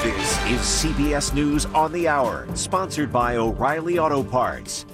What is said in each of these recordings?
This is CBS News on the Hour, sponsored by O'Reilly Auto Parts.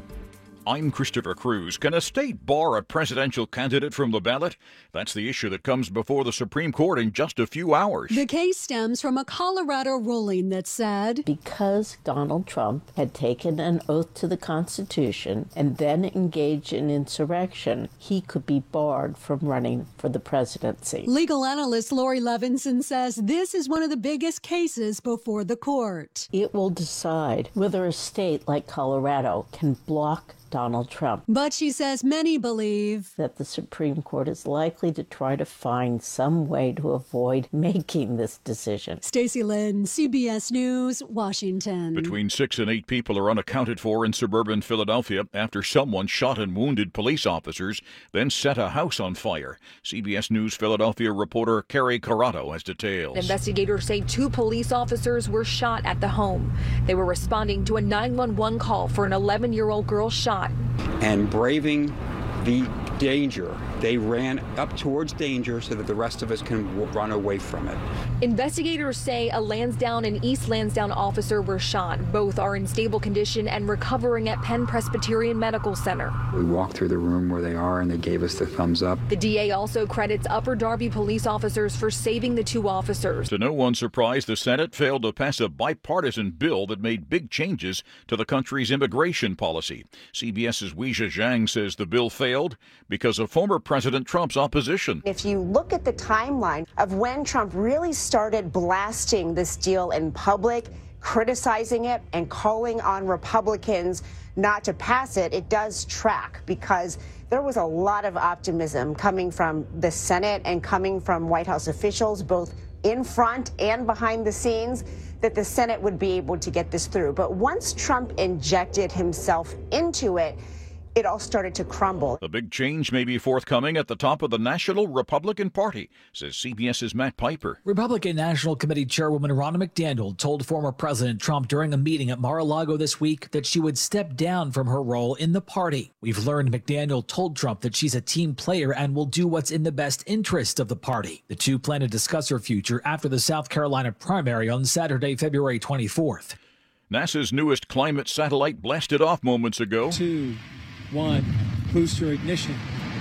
I'm Christopher Cruz. Can a state bar a presidential candidate from the ballot? That's the issue that comes before the Supreme Court in just a few hours. The case stems from a Colorado ruling that said, because Donald Trump had taken an oath to the Constitution and then engaged in insurrection, he could be barred from running for the presidency. Legal analyst Lori Levinson says this is one of the biggest cases before the court. It will decide whether a state like Colorado can block Donald Trump. But she says many believe that the Supreme Court is likely to try to find some way to avoid making this decision. Stacey Lynn, CBS News, Washington. Between 6 and 8 people are unaccounted for in suburban Philadelphia after someone shot and wounded police officers, then set a house on fire. CBS News Philadelphia reporter Carrie Corrado has details. Investigators say 2 police officers were shot at the home. They were responding to a 911 call for an 11-year-old girl shot. And braving the danger, they ran up towards danger so that the rest of us can run away from it. Investigators say a Lansdowne and East Lansdowne officer were shot. Both are in stable condition and recovering at Penn Presbyterian Medical Center. We walked through the room where they are and they gave us the thumbs up. The DA also credits Upper Darby police officers for saving the 2 officers. To no one's surprise, the Senate failed to pass a bipartisan bill that made big changes to the country's immigration policy. CBS's Weijia Zhang says the bill failed because of former President Trump's opposition. If you look at the timeline of when Trump really started blasting this deal in public, criticizing it and calling on Republicans not to pass it, it does track because there was a lot of optimism coming from the Senate and coming from White House officials, both in front and behind the scenes, that the Senate would be able to get this through. But once Trump injected himself into it, it all started to crumble. A big change may be forthcoming at the top of the National Republican Party, says CBS's Matt Piper. Republican National Committee Chairwoman Ronna McDaniel told former President Trump during a meeting at Mar-a-Lago this week that she would step down from her role in the party. We've learned McDaniel told Trump that she's a team player and will do what's in the best interest of the party. The two plan to discuss her future after the South Carolina primary on Saturday, February 24th. NASA's newest climate satellite blasted off moments ago. 2, 1, booster ignition,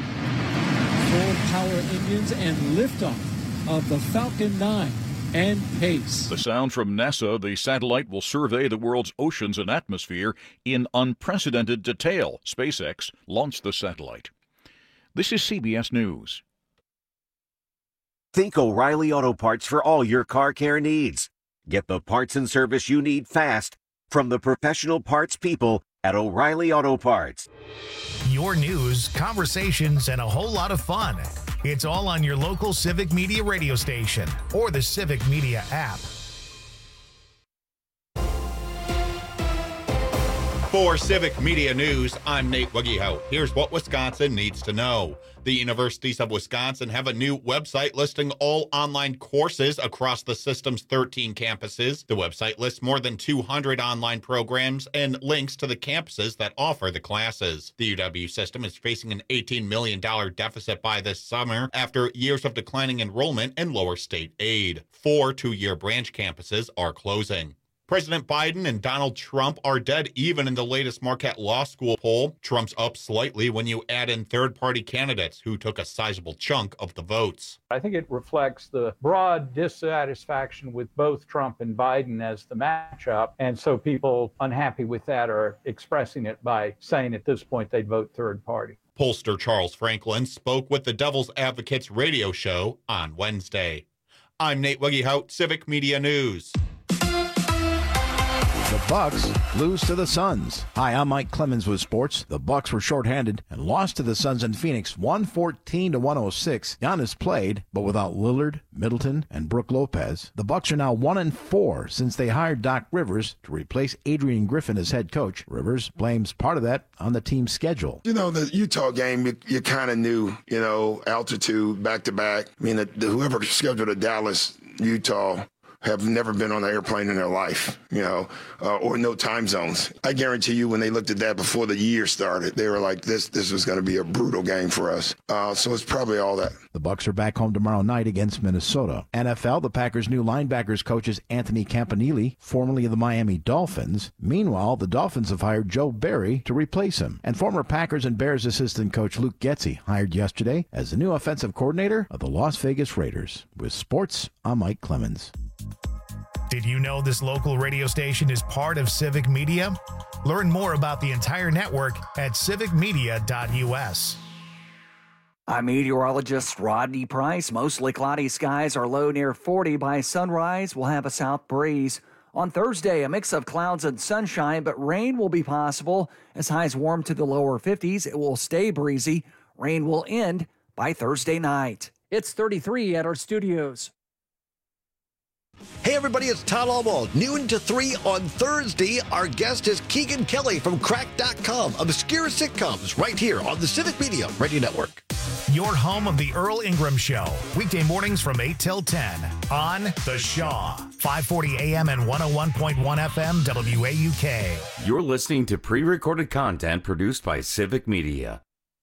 full power engines, and liftoff of the Falcon 9 and Pace. The sound from NASA, the satellite will survey the world's oceans and atmosphere in unprecedented detail. SpaceX launched the satellite. This is CBS News. Think O'Reilly Auto Parts for all your car care needs. Get the parts and service you need fast from the professional parts people at O'Reilly Auto Parts. Your news, conversations, and a whole lot of fun. It's all on your local Civic Media radio station or the Civic Media app. For Civic Media News, I'm Nate Wiggyhout. Here's what Wisconsin needs to know. The Universities of Wisconsin have a new website listing all online courses across the system's 13 campuses. The website lists more than 200 online programs and links to the campuses that offer the classes. The UW system is facing an $18 million deficit by this summer after years of declining enrollment and lower state aid. 4 two-year branch campuses are closing. President Biden and Donald Trump are dead even in the latest Marquette Law School poll. Trump's up slightly when you add in third-party candidates who took a sizable chunk of the votes. I think it reflects the broad dissatisfaction with both Trump and Biden as the matchup. And so people unhappy with that are expressing it by saying at this point they'd vote third party. Pollster Charles Franklin spoke with the Devil's Advocates radio show on Wednesday. I'm Nate Wiggyhout, Civic Media News. The Bucks lose to the Suns. Hi, I'm Mike Clemens with sports. The Bucks were shorthanded and lost to the Suns in Phoenix 114-106. Giannis played, but without Lillard, Middleton, and Brook Lopez. The Bucks are now 1-4 since they hired Doc Rivers to replace Adrian Griffin as head coach. Rivers blames part of that on the team's schedule. You know, the Utah game, you kind of knew, altitude, back-to-back. I mean, whoever scheduled a Dallas, Utah, have never been on an airplane in their life, or no time zones. I guarantee you when they looked at that before the year started, they were like, this was going to be a brutal game for us. So it's probably all that. The Bucs are back home tomorrow night against Minnesota. NFL, the Packers' new linebackers coach is Anthony Campanile, formerly of the Miami Dolphins. Meanwhile, the Dolphins have hired Joe Barry to replace him. And former Packers and Bears assistant coach Luke Getsy hired yesterday as the new offensive coordinator of the Las Vegas Raiders. With sports, I'm Mike Clemens. Did you know this local radio station is part of Civic Media? Learn more about the entire network at civicmedia.us. I'm meteorologist Rodney Price. Mostly cloudy skies are low near 40 by sunrise. We'll have a south breeze. On Thursday, a mix of clouds and sunshine, but rain will be possible as highs warm to the lower 50s. It will stay breezy. Rain will end by Thursday night. It's 33 at our studios. Hey everybody, it's Todd Alwald. Noon to 3 on Thursday. Our guest is Keegan Kelly from Cracked.com, obscure sitcoms, right here on the Civic Media Radio Network. Your home of the Earl Ingram Show. Weekday mornings from 8 till 10 on The Shaw. 540 AM and 101.1 FM WAUK. You're listening to pre-recorded content produced by Civic Media.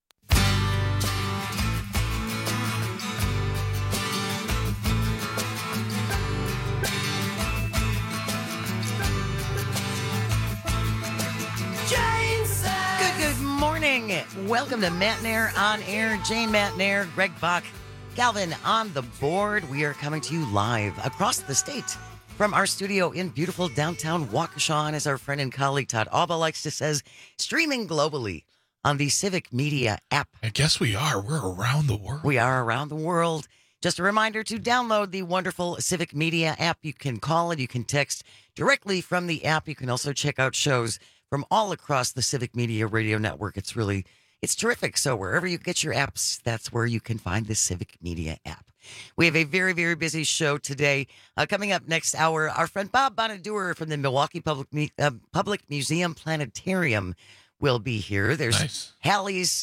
Welcome to Matt Nair on Air. Jane Matt Nair, Greg Bach, Calvin on the board. We are coming to you live across the state from our studio in beautiful downtown Waukesha. And as our friend and colleague Todd Alba likes to say, streaming globally on the Civic Media app. I guess we are. We're around the world. We are around the world. Just a reminder to download the wonderful Civic Media app. You can call and you can text directly from the app. You can also check out shows from all across the Civic Media Radio Network. It's terrific. So wherever you get your apps, that's where you can find the Civic Media app. We have a very, very busy show today. Coming up next hour, our friend Bob Bonadeur from the Milwaukee Public Museum Planetarium will be here. There's Halley's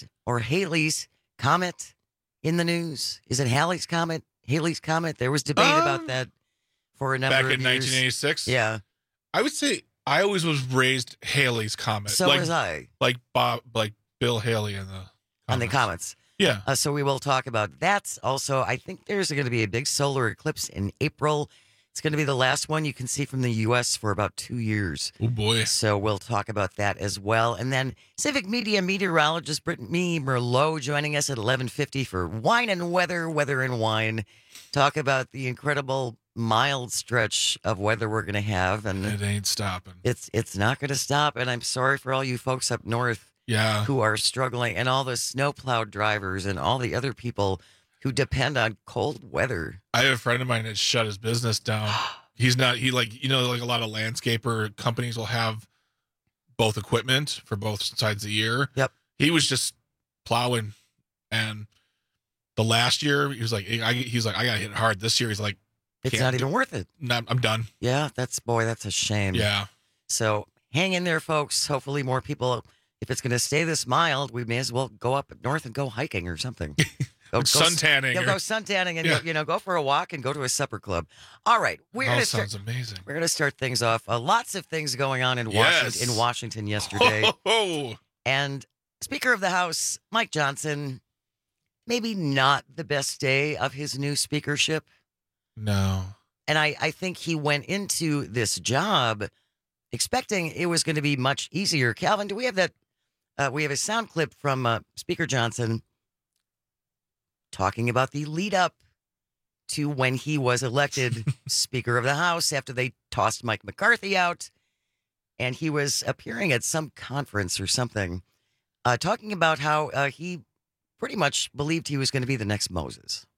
Comet in the news. Is it Halley's Comet? Halley's Comet? There was debate about that for a number of years. Back in 1986? Yeah. I would say I always was raised Halley's Comet. So was I. Like Bill Haley in the Comets. Yeah. So we will talk about that. Also, I think there's going to be a big solar eclipse in April. It's going to be the last one you can see from the U.S. for about 2 years. Oh, boy. So we'll talk about that as well. And then Civic Media meteorologist Brittany Merlot joining us at 11:50 for Wine and Weather, Weather and Wine. Talk about the incredible mild stretch of weather we're going to have. And it ain't stopping. It's not going to stop. And I'm sorry for all you folks up north. Yeah. Who are struggling, and all the snowplow drivers and all the other people who depend on cold weather. I have a friend of mine that shut his business down. Like a lot of landscaper companies will have both equipment for both sides of the year. Yep. He was just plowing, and the last year he was like, I got hit hard. This year he's like, it's not even worth it. I'm done. Yeah, that's a shame. Yeah. So hang in there, folks. Hopefully more people. If it's going to stay this mild, we may as well go up north and go hiking or something. Go suntanning. Go suntanning and go for a walk and go to a supper club. All right, sounds amazing. We're going to start things off. Lots of things going on in Washington yesterday. And Speaker of the House Mike Johnson, maybe not the best day of his new speakership. No. And I think he went into this job expecting it was going to be much easier. Calvin, do we have that? We have a sound clip from Speaker Johnson talking about the lead up to when he was elected Speaker of the House after they tossed Mike McCarthy out. And he was appearing at some conference or something, talking about how he pretty much believed he was going to be the next Moses.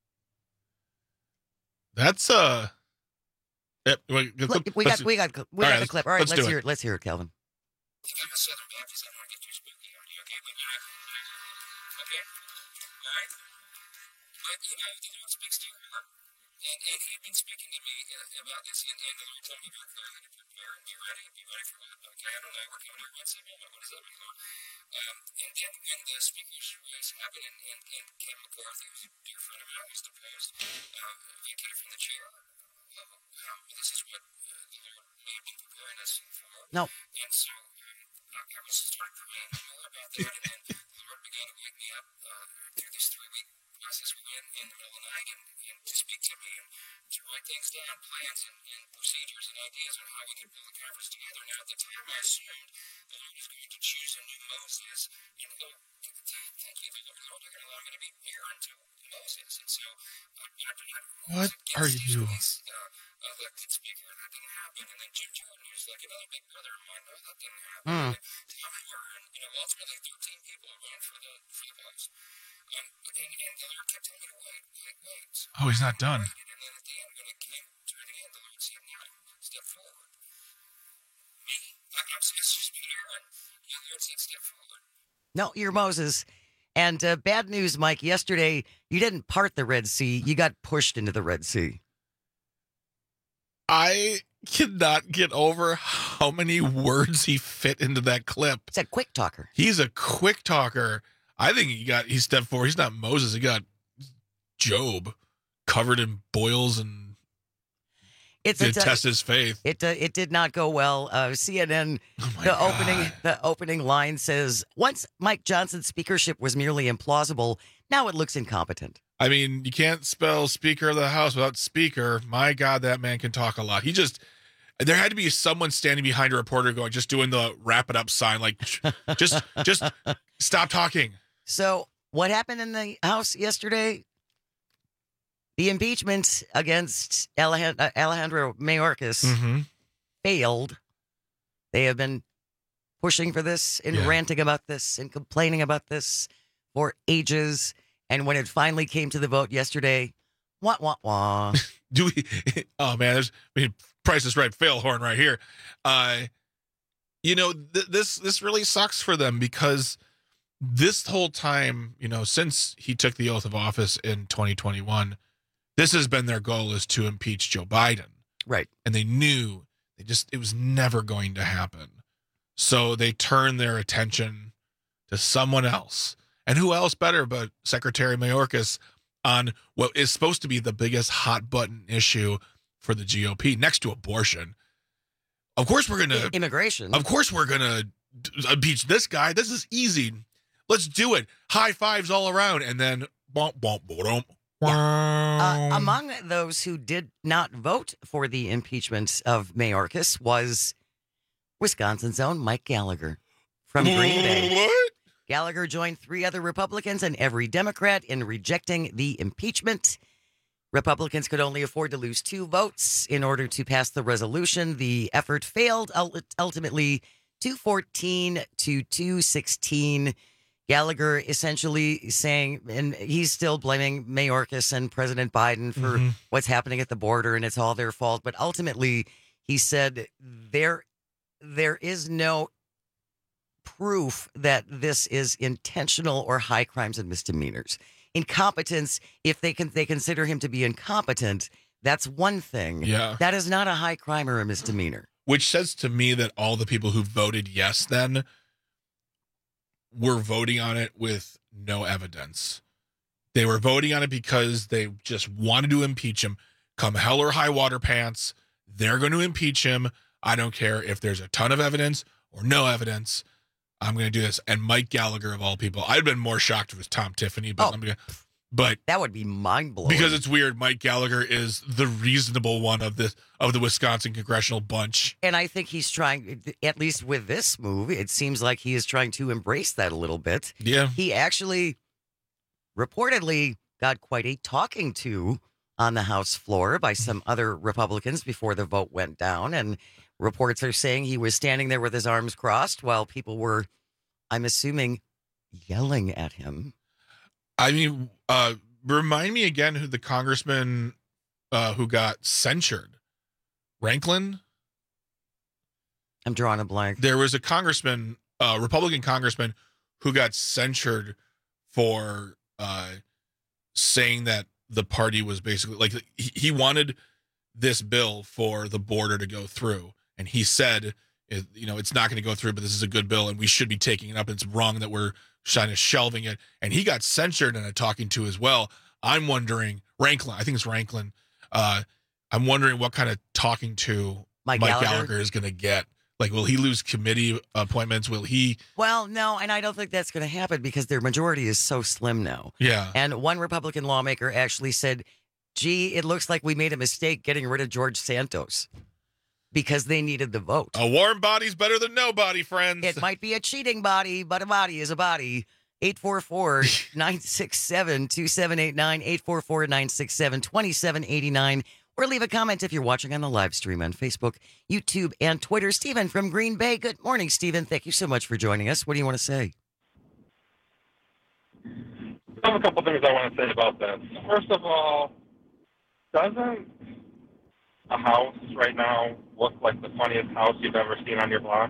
That's we got the clip. All right, let's hear it. Let's hear it, Calvin. I'm a Southern Baptist. I don't want to get too spooky on you, okay? But okay, all right. But the Lord speaks to your heart, and He had been speaking to me about this, and the Lord told me very clearly to prepare and be ready for what. Okay, I don't know. We're coming to a Wednesday moment. What does that mean, Lord? And then when the speaker's race happened, and Kevin McCarthy, who's a dear friend of mine, who's deposed, vacated from the chair. this is what the Lord may have been preparing us for. No. And so I was started praying more about that, and then the Lord began to wake me up through this 3-week process we went in the middle of the night and to speak to me and to write things down, plans and procedures and ideas on how we could pull the conference together. Now, at the time, I assumed the Lord was going to choose a new Moses, and thank you, the Lord, you're going to allow me to be Aaron to Moses. And so, What are you? Elected speaker, that didn't happen. And then Jim Jordan, who's like another big brother of mine, no, that didn't happen. And ultimately 13 people ran for the post. And the Lord kept telling me to wait. Oh, he's not done. And then at the end, when it came to the end, the Lord said, now, step forward. Me? I'm supposed to just be Aaron. The Lord said, step forward. No, you're Moses. And bad news, Mike. Yesterday, you didn't part the Red Sea. You got pushed into the Red Sea. I cannot get over how many words he fit into that clip. He's a quick talker. He's a quick talker. I think he stepped forward. He's not Moses. He got Job covered in boils and test his faith. It did not go well. CNN, the opening line says, once Mike Johnson's speakership was merely implausible, now it looks incompetent. I mean, you can't spell Speaker of the House without speaker. My God, that man can talk a lot. There had to be someone standing behind a reporter going, just doing the wrap it up sign, like, just stop talking. So what happened in the House yesterday? The impeachment against Alejandro Mayorkas failed. They have been pushing for this and ranting about this and complaining about this for ages. And when it finally came to the vote yesterday, wah. Do we? Oh man, Price is Right fail horn right here. This really sucks for them because this whole time, since he took the oath of office in 2021, this has been their goal, is to impeach Joe Biden. Right. And they knew it was never going to happen. So they turned their attention to someone else. And who else better but Secretary Mayorkas on what is supposed to be the biggest hot button issue for the GOP, next to abortion. Of course we're going to... Immigration. Of course we're going to impeach this guy. This is easy. Let's do it. High fives all around. And then... Among those who did not vote for the impeachment of Mayorkas was Wisconsin's own Mike Gallagher from Green Bay. What? Gallagher joined 3 other Republicans and every Democrat in rejecting the impeachment. Republicans could only afford to lose 2 votes in order to pass the resolution. The effort failed, ultimately 214 to 216. Gallagher essentially saying, and he's still blaming Mayorkas and President Biden for what's happening at the border, and it's all their fault. But ultimately, he said there is no proof that this is intentional or high crimes and misdemeanors. Incompetence, if they consider him to be incompetent, that's one thing. Yeah. That is not a high crime or a misdemeanor. Which says to me that all the people who voted yes then were voting on it with no evidence. They were voting on it because they just wanted to impeach him. Come hell or high water pants, they're going to impeach him. I don't care if there's a ton of evidence or no evidence. I'm going to do this. And Mike Gallagher, of all people, I'd been more shocked if it was Tom Tiffany, but but that would be mind blowing because it's weird. Mike Gallagher is the reasonable one of the Wisconsin congressional bunch, and I think he's trying, at least with this move, it seems like he is trying to embrace that a little bit. Yeah, he actually reportedly got quite a talking to on the House floor by some other Republicans before the vote went down, and reports are saying he was standing there with his arms crossed while people were, I'm assuming, yelling at him. I mean, remind me again who the congressman who got censured. Ranklin? I'm drawing a blank. There was a congressman, Republican congressman, who got censured for saying that the party was basically like he wanted this bill for the border to go through. And he said, it's not going to go through, but this is a good bill and we should be taking it up. It's wrong that we're kind of shelving it. And he got censured in a talking to as well. I'm wondering, Ranklin, I think it's Ranklin. I'm I'm wondering what kind of talking to Mike Gallagher is going to get. Like, will he lose committee appointments? Will he? Well, no, and I don't think that's going to happen because their majority is so slim now. Yeah. And one Republican lawmaker actually said, gee, it looks like we made a mistake getting rid of George Santos because they needed the vote. A warm body's better than nobody, friends. It might be a cheating body, but a body is a body. 844-967-2789, 844-967-2789. Or leave a comment if you're watching on the live stream on Facebook, YouTube, and Twitter. Stephen from Green Bay. Good morning, Stephen. Thank you so much for joining us. What do you want to say? I have a couple things I want to say about this. First of all, doesn't a house right now look like the funniest house you've ever seen on your block?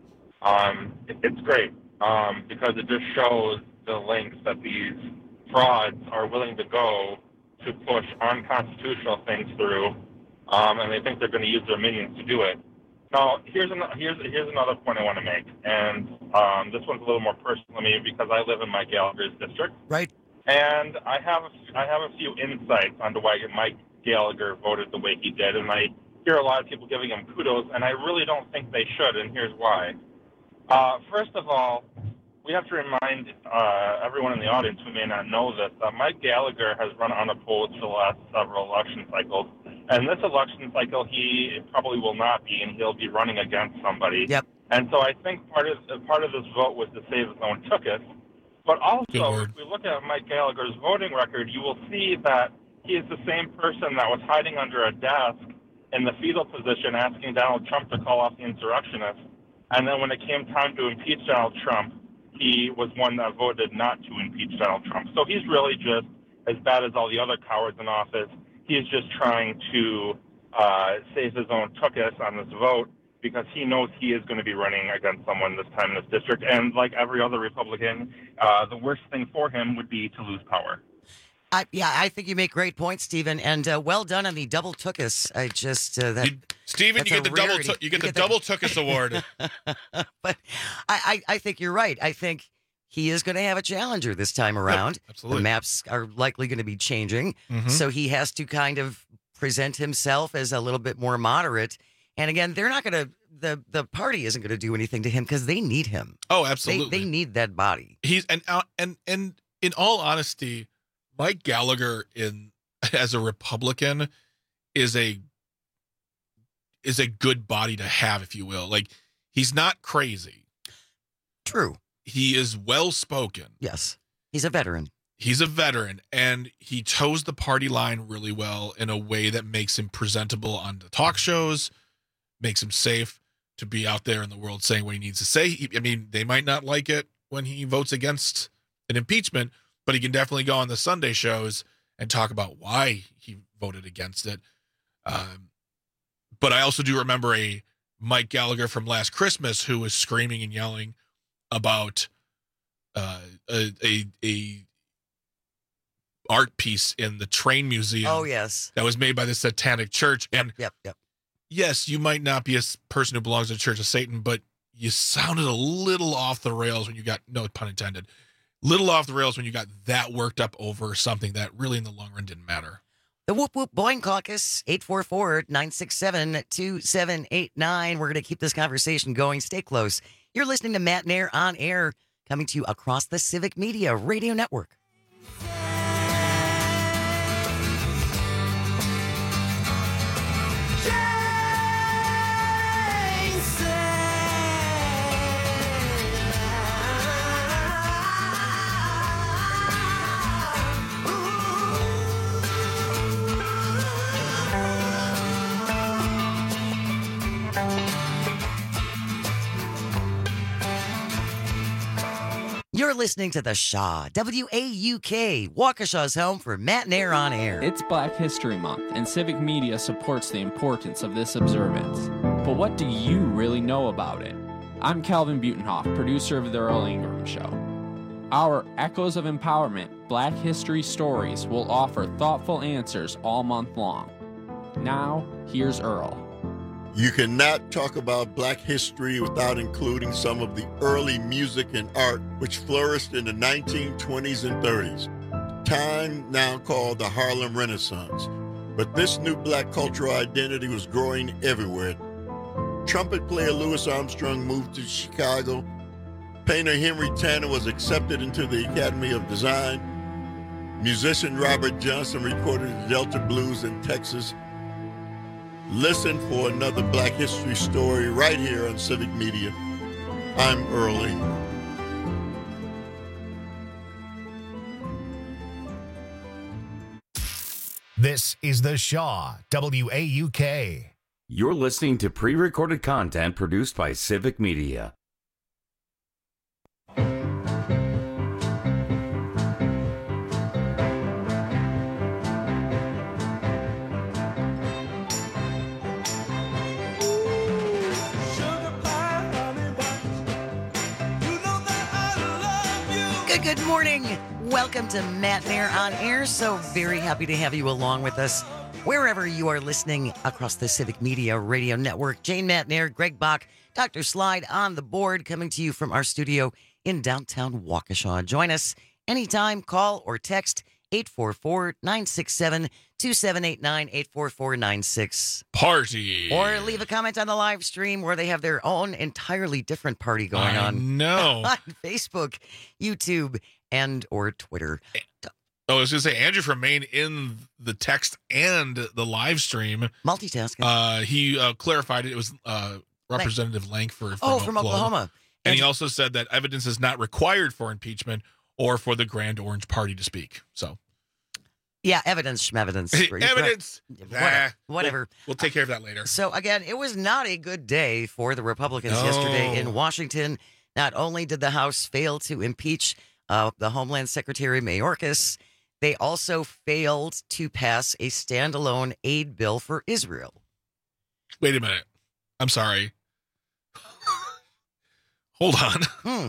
It's great because it just shows the lengths that these frauds are willing to go to push unconstitutional things through, and they think they're going to use their minions to do it. Now, here's another point I want to make, and this one's a little more personal to me because I live in Mike Gallagher's district. Right. And I have a few insights onto why Mike Gallagher voted the way he did, and I hear a lot of people giving him kudos, and I really don't think they should, and here's why. First of all, we have to remind everyone in the audience who may not know this, that Mike Gallagher has run unopposed for the last several election cycles. And this election cycle, he probably will not be, and he'll be running against somebody. Yep. And so I think part of this vote was to save his own tuchus. But also, if we look at Mike Gallagher's voting record, you will see that he is the same person that was hiding under a desk in the fetal position asking Donald Trump to call off the insurrectionists. And then when it came time to impeach Donald Trump, he was one that voted not to impeach Donald Trump. So he's really just as bad as all the other cowards in office. He's just trying to save his own tuchus on this vote because he knows he is going to be running against someone this time in this district. And like every other Republican, the worst thing for him would be to lose power. I think you make great points, Stephen, and well done on the double tuchus. I just Stephen, you get the double tuchus award. But I think you're right. I think he is going to have a challenger this time around. Yep, absolutely. The maps are likely going to be changing, so he has to kind of present himself as a little bit more moderate. And again, they're not going to. The party isn't going to do anything to him because they need him. Oh, absolutely. They need that body. He's and in all honesty, Mike Gallagher as a Republican is a good body to have, if you will. Like, he's not crazy. True. He is well spoken. Yes. He's a veteran. He's a veteran, and he toes the party line really well in a way that makes him presentable on the talk shows, makes him safe to be out there in the world saying what he needs to say. I mean, they might not like it when he votes against an impeachment, but he can definitely go on the Sunday shows and talk about why he voted against it. But I also do remember a Mike Gallagher from last Christmas who was screaming and yelling about a art piece in the train museum. Oh, yes. That was made by the Satanic Church. And Yep. yes, you might not be a person who belongs to the Church of Satan, but you sounded a little off the rails when you got, no pun intended, little off the rails when you got that worked up over something that really in the long run didn't matter. The Whoop Whoop Boing Caucus, 844-967-2789. We're going to keep this conversation going. Stay close. You're listening to Matt Nair on Air, coming to you across the Civic Media Radio Network. You're listening to The Shaw, WAUK, Waukesha's home for Matt Nair on Air. It's Black History Month, and Civic Media supports the importance of this observance. But what do you really know about it? I'm Calvin Butenhoff, producer of The Earl Ingram Show. Our Echoes of Empowerment Black History Stories will offer thoughtful answers all month long. Now, here's Earl. You cannot talk about Black history without including some of the early music and art which flourished in the 1920s and 30s, time now called the Harlem Renaissance. But this new black cultural identity was growing everywhere. Trumpet player Louis Armstrong moved to Chicago. Painter Henry Tanner was accepted into the Academy of Design. Musician Robert Johnson recorded the Delta Blues in Texas. Listen for another Black History story right here on Civic Media. I'm Earl Ingram. This is The Shaw, WAUK. You're listening to pre-recorded content produced by Civic Media. Good morning. Welcome to Matt Nair on Air. So very happy to have you along with us wherever you are listening across the Civic Media Radio Network. Jane Matt Nair, Greg Bach, Dr. Slide on the board, coming to you from our studio in downtown Waukesha. Join us anytime. Call or text 844-967-2789, 844-96 Party. Or leave a comment on the live stream where they have their own entirely different party going on. No. On Facebook, YouTube, and or Twitter. Oh, I was going to say, Andrew from Maine in the text and the live stream. Multitasking. He clarified it. It was Representative Langford from Oklahoma. And he also said that evidence is not required for impeachment or for the Grand Orange Party to speak. So, yeah, evidence. Evidence. Whatever. We'll take care of that later. So, again, it was not a good day for the Republicans yesterday in Washington. Not only did the House fail to impeach the Homeland Secretary Mayorkas, they also failed to pass a standalone aid bill for Israel. Wait a minute. I'm sorry. Hold on.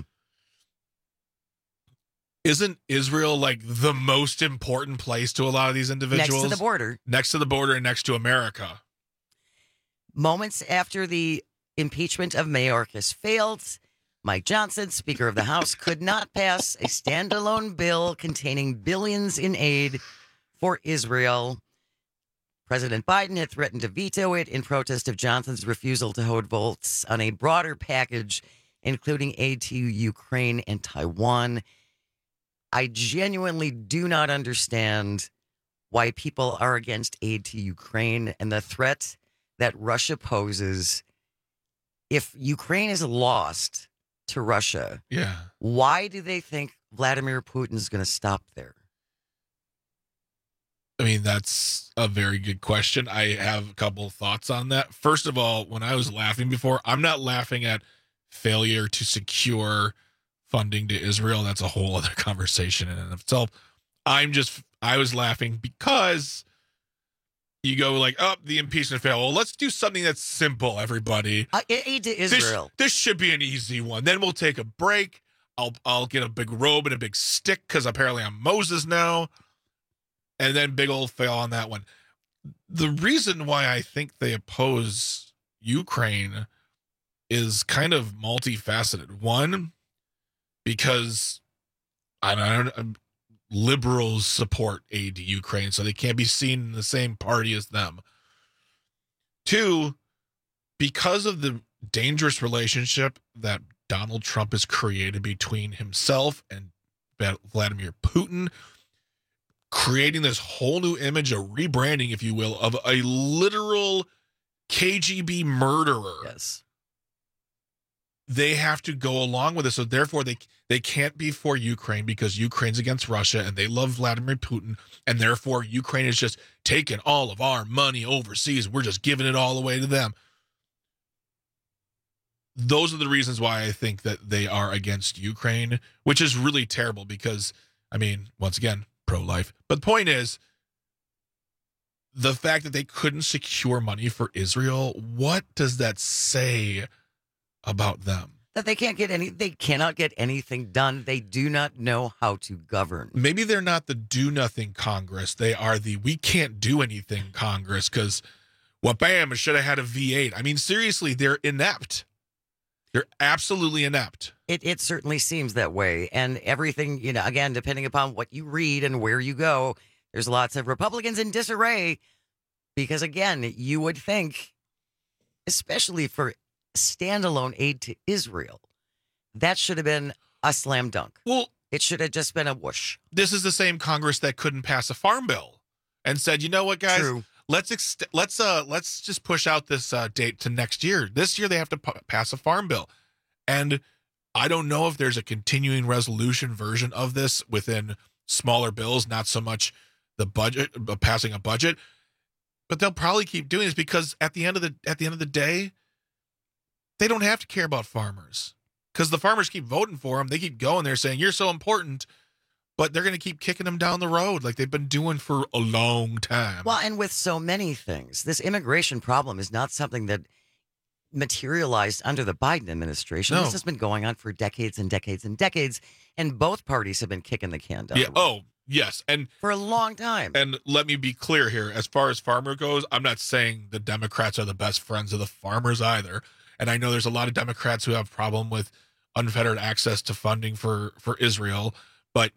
Isn't Israel like the most important place to a lot of these individuals? Next to the border. Next to the border and next to America. Moments after the impeachment of Mayorkas failed, Mike Johnson, Speaker of the House, could not pass a standalone bill containing billions in aid for Israel. President Biden had threatened to veto it in protest of Johnson's refusal to hold votes on a broader package, including aid to Ukraine and Taiwan. I genuinely do not understand why people are against aid to Ukraine and the threat that Russia poses. If Ukraine is lost to Russia, why do they think Vladimir Putin is going to stop there? I mean, that's a very good question. I have a couple of thoughts on that. First of all, when I was laughing before, I'm not laughing at failure to secure funding to Israel. That's a whole other conversation in and of itself. I was laughing because you go like, the impeachment failed. Well, let's do something that's simple, everybody. Aid to Israel. This should be an easy one. Then we'll take a break. I'll get a big robe and a big stick because apparently I'm Moses now. And then big old fail on that one. The reason why I think they oppose Ukraine is kind of multifaceted. One, because liberals support aid to Ukraine, so they can't be seen in the same party as them. Two, because of the dangerous relationship that Donald Trump has created between himself and Vladimir Putin, creating this whole new image, a rebranding, if you will, of a literal KGB murderer. Yes. They have to go along with it. So therefore they can't be for Ukraine because Ukraine's against Russia and they love Vladimir Putin. And therefore Ukraine is just taking all of our money overseas. We're just giving it all away to them. Those are the reasons why I think that they are against Ukraine, which is really terrible because, I mean, once again, pro-life. But the point is, the fact that they couldn't secure money for Israel, what does that say about them? That they cannot get anything done. They do not know how to govern. Maybe they're not the do nothing Congress. They are the we can't do anything Congress because, well, bam, it should have had a V8. I mean, seriously, they're inept. They're absolutely inept. It certainly seems that way. And everything, again, depending upon what you read and where you go, there's lots of Republicans in disarray. Because, again, you would think, especially for standalone aid to Israel, that should have been a slam dunk. Well, it should have just been a whoosh. This is the same Congress that couldn't pass a farm bill and said, you know what, guys? True. Let's just push out this date to next year. This year they have to pass a farm bill. And I don't know if there's a continuing resolution version of this within smaller bills, not so much the budget, passing a budget, but they'll probably keep doing this because at the end of the day, they don't have to care about farmers because the farmers keep voting for them. They keep going there saying, you're so important, but they're going to keep kicking them down the road like they've been doing for a long time. Well, and with so many things, this immigration problem is not something that materialized under the Biden administration. No. This has been going on for decades and decades and decades, and both parties have been kicking the can down. Yeah. Oh, yes. And for a long time. And let me be clear here. As far as farmer goes, I'm not saying the Democrats are the best friends of the farmers either. And I know there's a lot of Democrats who have a problem with unfettered access to funding for Israel, but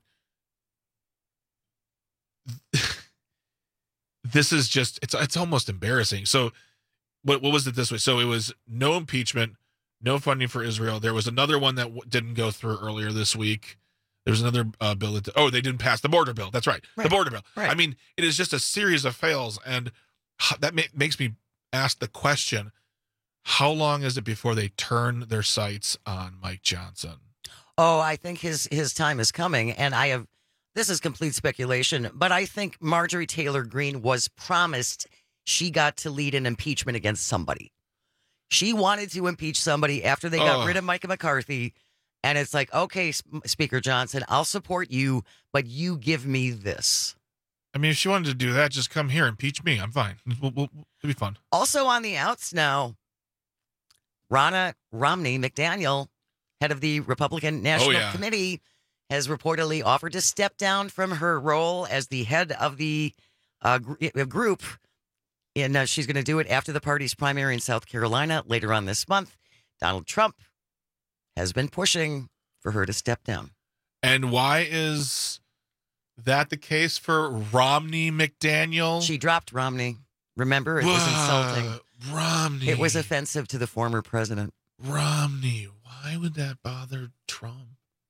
this is just, it's almost embarrassing. So what was it this way? So it was no impeachment, no funding for Israel. There was another one that didn't go through earlier this week. There was another bill. They didn't pass the border bill. That's right. The border bill. Right. I mean, it is just a series of fails. And that makes me ask the question, how long is it before they turn their sights on Mike Johnson? Oh, I think his time is coming. And this is complete speculation, but I think Marjorie Taylor Greene was promised she got to lead an impeachment against somebody. She wanted to impeach somebody after they got rid of Mike McCarthy. And it's like, okay, Speaker Johnson, I'll support you, but you give me this. I mean, if she wanted to do that, just come here, impeach me. I'm fine. It'll be fun. Also on the outs now, Ronna Romney McDaniel, head of the Republican National Committee, has reportedly offered to step down from her role as the head of the group. And she's going to do it after the party's primary in South Carolina later on this month. Donald Trump has been pushing for her to step down. And why is that the case for Romney McDaniel? She dropped Romney. Remember, it was insulting. Romney. It was offensive to the former president. Romney. Why would that bother Trump?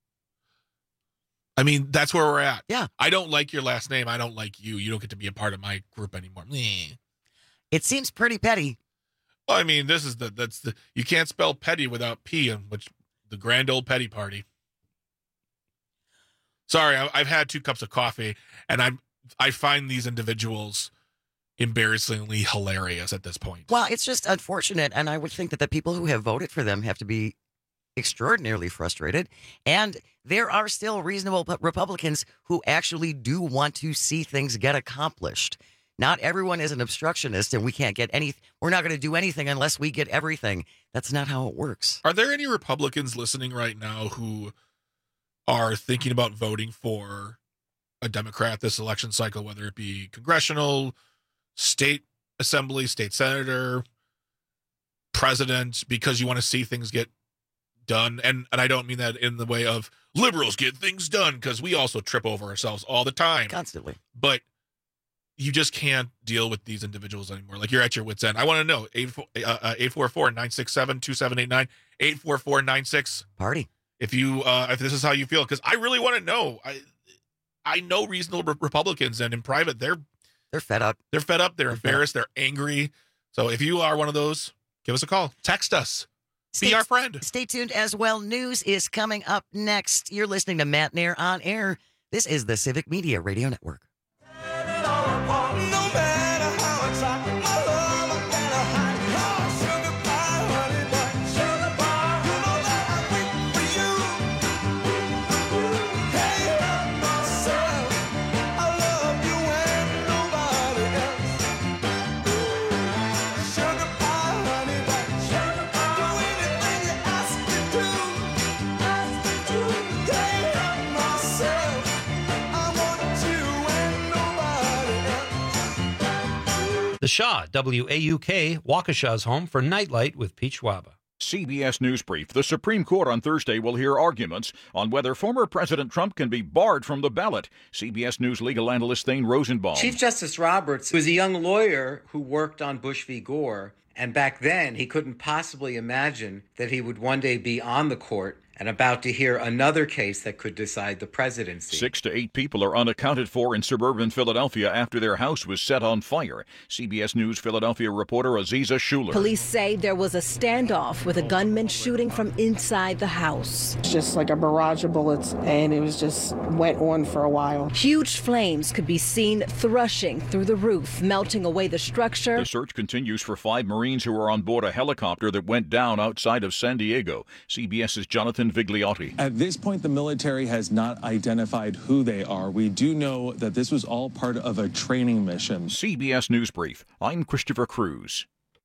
I mean, that's where we're at. Yeah. I don't like your last name. I don't like you. You don't get to be a part of my group anymore. It seems pretty petty. Well, I mean, that's the you can't spell petty without P, in which the grand old petty party. Sorry, I've had 2 cups of coffee, and I find these individuals embarrassingly hilarious at this point. Well, it's just unfortunate, and I would think that the people who have voted for them have to be extraordinarily frustrated. And there are still reasonable Republicans who actually do want to see things get accomplished. Not everyone is an obstructionist, and we're not going to do anything unless we get everything. That's not how it works. Are there any Republicans listening right now who are thinking about voting for a Democrat this election cycle, whether it be congressional, state assembly, state senator, president, because you want to see things get done? And I don't mean that in the way of liberals get things done, because we also trip over ourselves all the time. Constantly. But you just can't deal with these individuals anymore. Like, you're at your wit's end. I want to know, 844-967-2789, 844-96 party. If this is how you feel, because I really want to know. I know reasonable Republicans, and in private, they're fed up. They're fed up. They're embarrassed. They're angry. So if you are one of those, give us a call. Text us. Be our friend. Stay tuned as well. News is coming up next. You're listening to Matt Nair on Air. This is the Civic Media Radio Network. The Shaw, WAUK, Waukesha's home for Nightlight with Pete Schwaba. CBS News Brief. The Supreme Court on Thursday will hear arguments on whether former President Trump can be barred from the ballot. CBS News legal analyst Thane Rosenbaum. Chief Justice Roberts was a young lawyer who worked on Bush v. Gore, and back then he couldn't possibly imagine that he would one day be on the court and about to hear another case that could decide the presidency. 6 to 8 people are unaccounted for in suburban Philadelphia after their house was set on fire. CBS News Philadelphia reporter Aziza Schuler. Police say there was a standoff with a gunman shooting from inside the house. It's just like a barrage of bullets, and it was just went on for a while. Huge flames could be seen thrushing through the roof, melting away the structure. The search continues for 5 Marines who were on board a helicopter that went down outside of San Diego. CBS's Jonathan Vigliotti. At this point, the military has not identified who they are. We do know that this was all part of a training mission. CBS News Brief. I'm Christopher Cruz.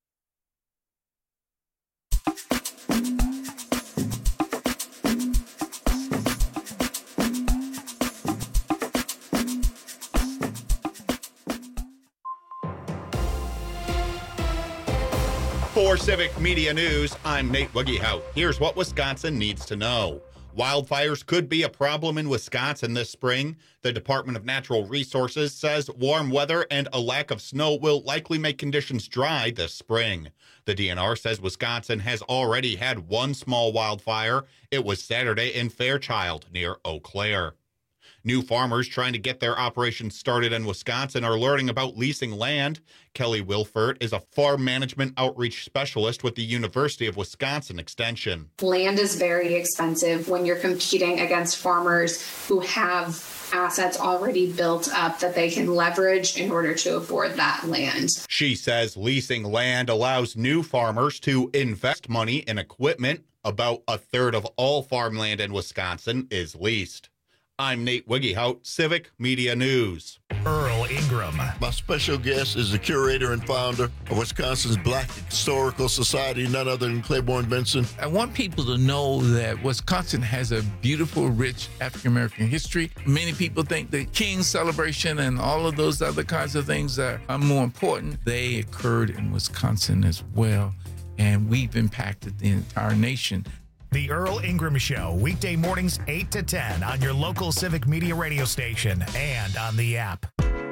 For Civic Media News, I'm Nate Wiggyhout. Here's what Wisconsin needs to know. Wildfires could be a problem in Wisconsin this spring. The Department of Natural Resources says warm weather and a lack of snow will likely make conditions dry this spring. The DNR says Wisconsin has already had one small wildfire. It was Saturday in Fairchild near Eau Claire. New farmers trying to get their operations started in Wisconsin are learning about leasing land. Kelly Wilford is a farm management outreach specialist with the University of Wisconsin Extension. Land is very expensive when you're competing against farmers who have assets already built up that they can leverage in order to afford that land. She says leasing land allows new farmers to invest money in equipment. About a third of all farmland in Wisconsin is leased. I'm Nate Wiggyhout, Civic Media News. Earl Ingram. My special guest is the curator and founder of Wisconsin's Black Historical Society, none other than Claiborne Benson. I want people to know that Wisconsin has a beautiful, rich African-American history. Many people think the King's celebration and all of those other kinds of things are more important. They occurred in Wisconsin as well, and we've impacted the entire nation. The Earl Ingram Show, weekday mornings 8 to 10 on your local Civic Media radio station and on the app.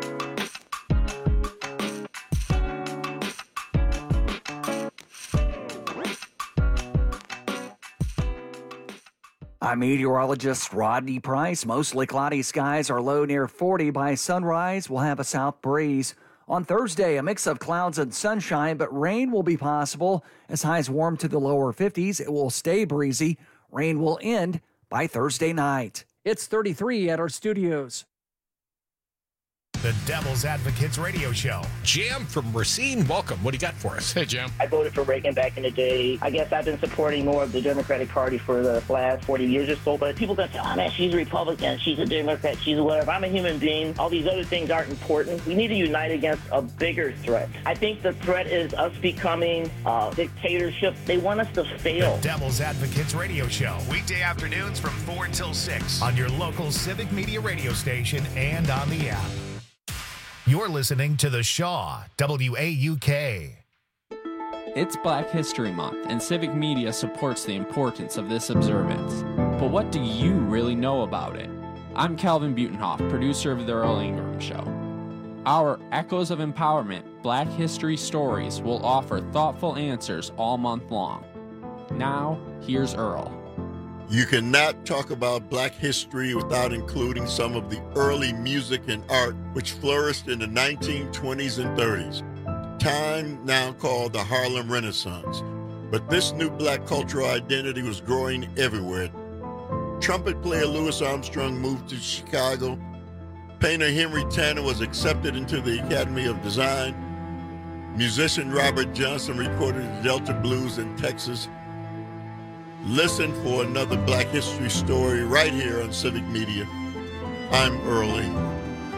I'm meteorologist Rodney Price. Mostly cloudy skies are low near 40 by sunrise. We'll have a south breeze. On Thursday, a mix of clouds and sunshine, but rain will be possible as highs warm to the lower 50s. It will stay breezy. Rain will end by Thursday night. It's 33 at our studios. The Devil's Advocates Radio Show. Jim from Racine, welcome. What do you got for us? Hey, Jim. I voted for Reagan back in the day. I guess I've been supporting more of the Democratic Party for the last 40 years or so, but people gonna say, oh man, she's a Republican, she's a Democrat, she's a whatever. I'm a human being. All these other things aren't important. We need to unite against a bigger threat. I think the threat is us becoming a dictatorship. They want us to fail. The Devil's Advocates Radio Show. Weekday afternoons from 4 until 6 on your local Civic Media radio station and on the app. You're listening to The Shaw, WAUK. It's Black History Month, and Civic Media supports the importance of this observance. But what do you really know about it? I'm Calvin Butenhoff, producer of The Earl Ingram Show. Our Echoes of Empowerment Black History Stories will offer thoughtful answers all month long. Now, here's Earl. You cannot talk about Black history without including some of the early music and art which flourished in the 1920s and 30s, time now called the Harlem Renaissance. But this new Black cultural identity was growing everywhere. Trumpet player Louis Armstrong moved to Chicago. Painter Henry Tanner was accepted into the Academy of Design. Musician Robert Johnson recorded the Delta Blues in Texas. Listen for another Black history story right here on Civic Media. I'm Earl Ingram.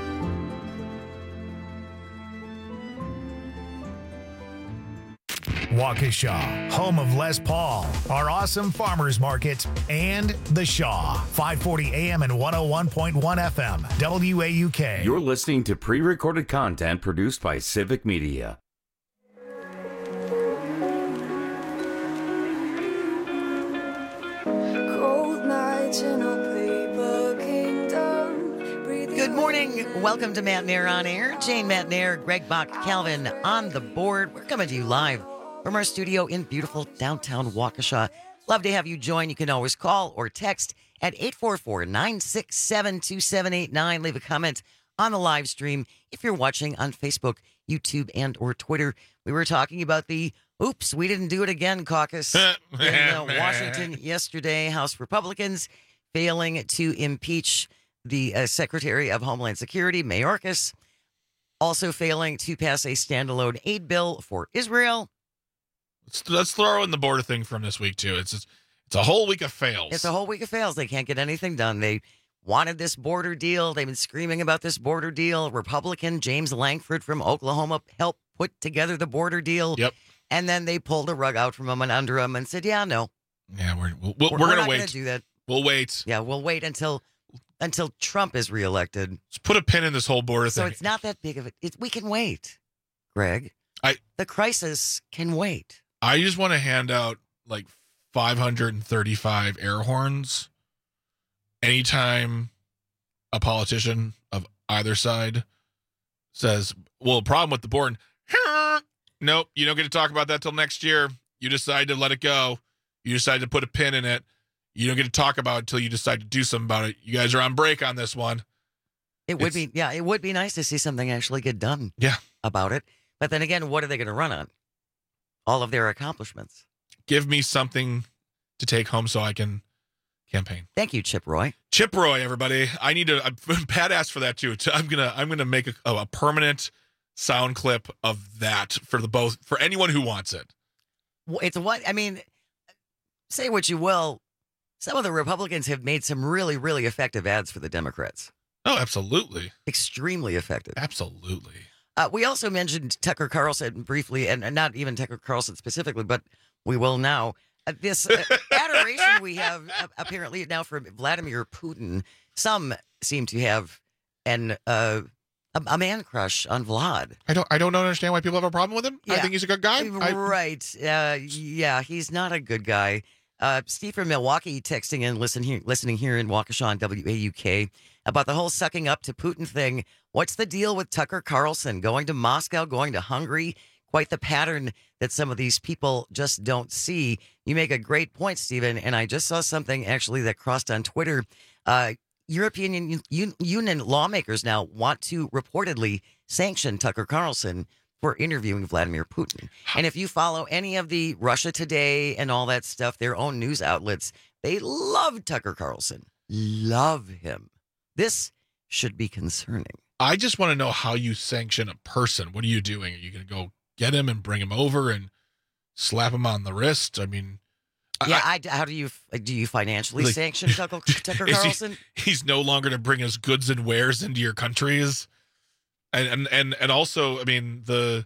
Waukesha, home of Les Paul, our awesome farmers market, and The Shaw, 540 AM and 101.1 FM, WAUK. You're listening to pre-recorded content produced by Civic Media. morning. Welcome to Matt Nair on Air. Jane Matt Nair, Greg Bach, Calvin on the board. We're coming to you live from our studio in beautiful downtown Waukesha. Love to have you join. You can always call or text at 844-967-2789. Leave a comment on the live stream if you're watching on Facebook, YouTube, and or Twitter. We were talking about the Oops, We Didn't Do It Again caucus in Washington yesterday. House Republicans failing to impeach the Secretary of Homeland Security, Mayorkas, also failing to pass a standalone aid bill for Israel. Let's throw in the border thing from this week, too. It's a whole week of fails. It's a whole week of fails. They can't get anything done. They wanted this border deal. They've been screaming about this border deal. Republican James Langford from Oklahoma helped put together the border deal. Yep. And then they pulled a rug out from them and under them and said, yeah, no. Yeah, we're going to wait. Gonna do that. We'll wait. Yeah, we'll wait until Trump is reelected. Let's put a pin in this whole border thing. So it's not that big of it. We can wait, Greg. The crisis can wait. I just want to hand out like 535 air horns anytime a politician of either side says, well, problem with the border. Nope, you don't get to talk about that till next year. You decide to let it go. You decide to put a pin in it. You don't get to talk about it until you decide to do something about it. You guys are on break on this one. It would be nice to see something actually get done about it. But then again, what are they going to run on? All of their accomplishments. Give me something to take home so I can campaign. Thank you, Chip Roy. Chip Roy, everybody. I need to. Pat asked for that too. I'm gonna make a permanent sound clip of that for anyone who wants it. It's what I mean. Say what you will. Some of the Republicans have made some really, really effective ads for the Democrats. Oh, absolutely. Extremely effective. Absolutely. We also mentioned Tucker Carlson briefly, and not even Tucker Carlson specifically, but we will now. This adoration we have apparently now for Vladimir Putin. Some seem to have a man crush on Vlad. I don't understand why people have a problem with him. Yeah. I think he's a good guy. Right. Yeah, he's not a good guy. Steve from Milwaukee texting in, listening here in Waukesha on WAUK about the whole sucking up to Putin thing. What's the deal with Tucker Carlson going to Moscow, going to Hungary? Quite the pattern that some of these people just don't see. You make a great point, Stephen, and I just saw something actually that crossed on Twitter. European Union lawmakers now want to reportedly sanction Tucker Carlson for interviewing Vladimir Putin. And if you follow any of the Russia Today and all that stuff, their own news outlets, they love Tucker Carlson. Love him. This should be concerning. I just want to know how you sanction a person. What are you doing? Are you going to go get him and bring him over and slap him on the wrist? I mean, how do you financially sanction Tucker Carlson? He's no longer to bring his goods and wares into your countries, and also, I mean,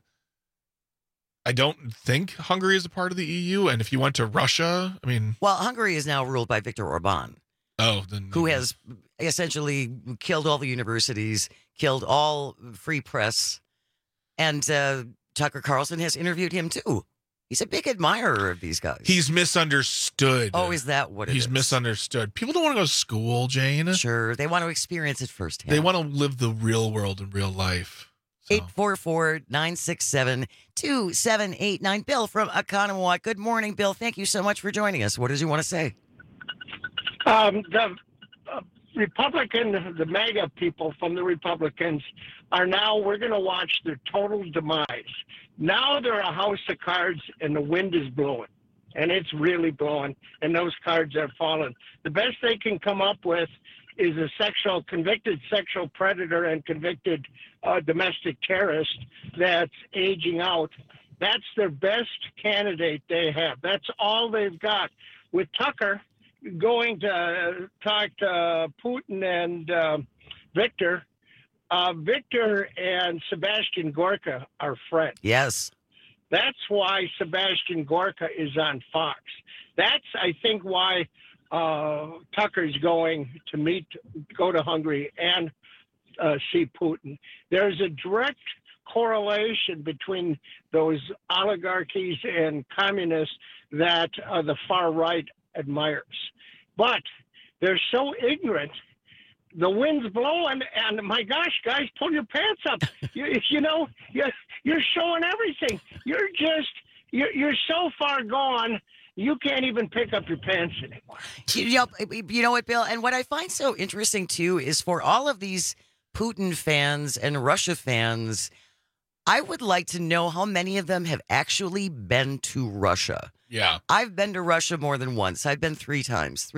I don't think Hungary is a part of the EU, and if you went to Russia, I mean, well, Hungary is now ruled by Viktor Orban. Oh, then who has essentially killed all the universities, killed all free press, and Tucker Carlson has interviewed him too. He's a big admirer of these guys. He's misunderstood. Oh, is that what it is? He's misunderstood. People don't want to go to school, Jane. Sure. They want to experience it firsthand. They want to live the real world in real life. So. 844-967-2789. Bill from Oconomowoc. Good morning, Bill. Thank you so much for joining us. What did you want to say? The Republican, the MAGA people from the Republicans are now, we're going to watch their total demise. Now they're a house of cards and the wind is blowing, and it's really blowing, and those cards are falling. The best they can come up with is a convicted sexual predator and convicted domestic terrorist that's aging out. That's their best candidate they have. That's all they've got. With Tucker going to talk to Putin and Victor and Sebastian Gorka are friends. Yes. That's why Sebastian Gorka is on Fox. That's, I think, why Tucker's going to go to Hungary and see Putin. There's a direct correlation between those oligarchies and communists that the far right admires. But they're so ignorant the wind's blowing, and my gosh, guys, pull your pants up. You're showing everything. You're so far gone, you can't even pick up your pants anymore. You know what, Bill? And what I find so interesting, too, is for all of these Putin fans and Russia fans, I would like to know how many of them have actually been to Russia. Yeah. I've been to Russia more than once. I've been 4 times.